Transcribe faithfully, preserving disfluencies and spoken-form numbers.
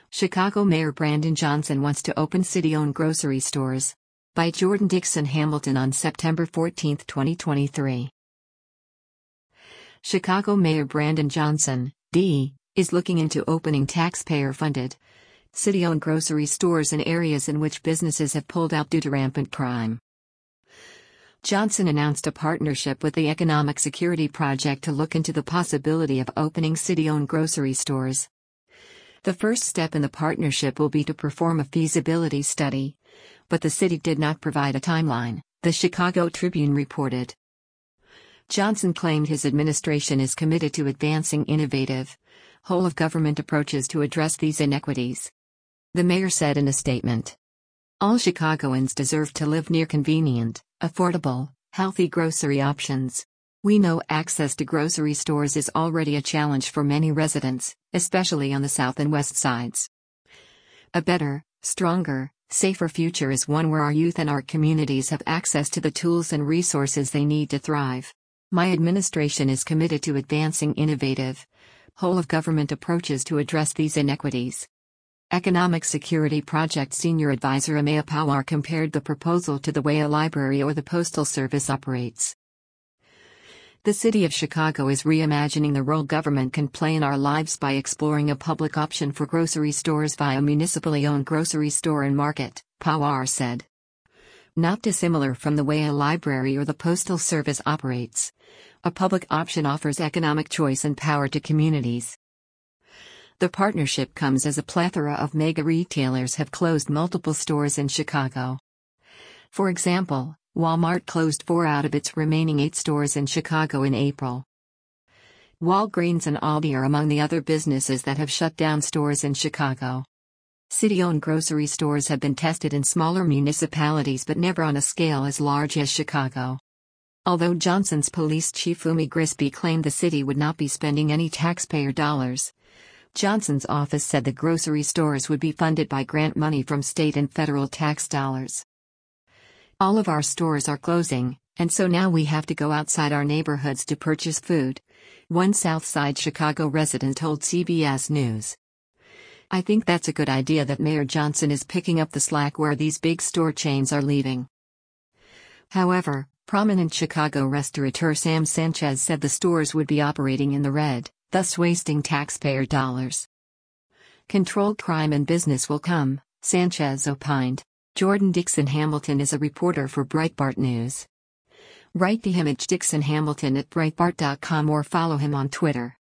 Chicago Mayor Brandon Johnson wants to open city-owned grocery stores. By Jordan Dixon Hamilton on September fourteenth, twenty twenty-three. Chicago Mayor Brandon Johnson, D, is looking into opening taxpayer-funded, city-owned grocery stores in areas in which businesses have pulled out due to rampant crime. Johnson announced a partnership with the Economic Security Project to look into the possibility of opening city-owned grocery stores. The first step in the partnership will be to perform a feasibility study, but the city did not provide a timeline, the Chicago Tribune reported. Johnson claimed his administration is committed to advancing innovative, whole-of-government approaches to address these inequities. The mayor said in a statement, "All Chicagoans deserve to live near convenient, affordable, healthy grocery options. We know access to grocery stores is already a challenge for many residents, especially on the south and west sides. A better, stronger, safer future is one where our youth and our communities have access to the tools and resources they need to thrive. My administration is committed to advancing innovative, whole-of-government approaches to address these inequities." Economic Security Project Senior Advisor Amaya Pawar compared the proposal to the way a library or the Postal Service operates. The city of Chicago is reimagining the role government can play in our lives by exploring a public option for grocery stores via municipally owned grocery store and market, Pawar said. Not dissimilar from the way a library or the Postal Service operates, a public option offers economic choice and power to communities. The partnership comes as a plethora of mega retailers have closed multiple stores in Chicago. For example, Walmart closed four out of its remaining eight stores in Chicago in April. Walgreens and Aldi are among the other businesses that have shut down stores in Chicago. City-owned grocery stores have been tested in smaller municipalities but never on a scale as large as Chicago. Although Johnson's police chief Fumi Grisby claimed the city would not be spending any taxpayer dollars, Johnson's office said the grocery stores would be funded by grant money from state and federal tax dollars. "All of our stores are closing, and so now we have to go outside our neighborhoods to purchase food," one Southside Chicago resident told C B S News. "I think that's a good idea that Mayor Johnson is picking up the slack where these big store chains are leaving." However, prominent Chicago restaurateur Sam Sanchez said the stores would be operating in the red, thus wasting taxpayer dollars. "Controlled crime and business will come," Sanchez opined. Jordan Dixon Hamilton is a reporter for Breitbart News. Write to him at Dixon Hamilton at Breitbart dot com or follow him on Twitter.